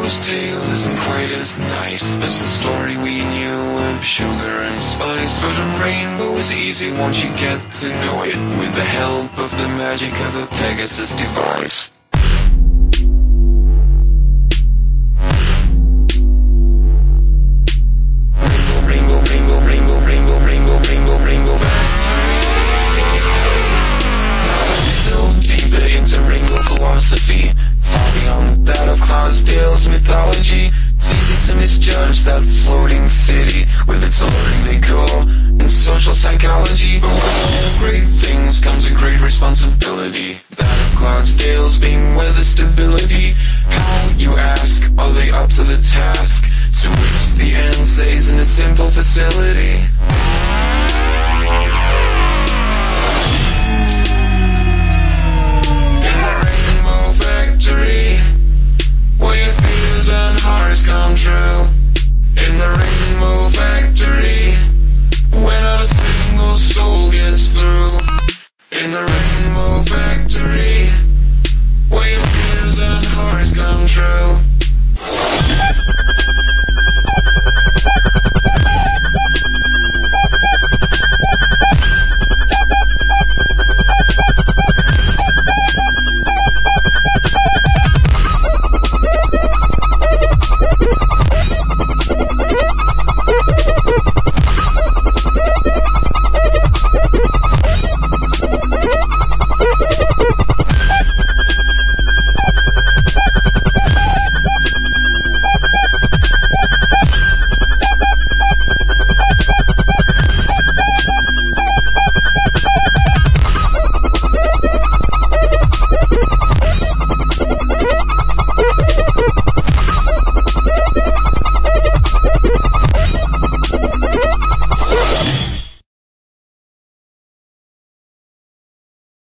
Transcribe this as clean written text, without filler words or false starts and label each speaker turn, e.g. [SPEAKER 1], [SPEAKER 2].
[SPEAKER 1] Rainbow's tale isn't quite as nice as the story we knew of sugar and spice. But a rainbow is easy once you get to know it, with the help of the magic of a Pegasus device. Rainbow, rainbow, rainbow, rainbow, rainbow, rainbow, rainbow factory. Delve deeper into rainbow philosophy, far beyond that of Clydesdale's mythology. It's easy to misjudge that floating city with its alluring decor and social psychology. But with all great things comes a great responsibility, that of Clydesdale's being weather stability. How, you ask, are they up to the task? To which the end says in a simple facility: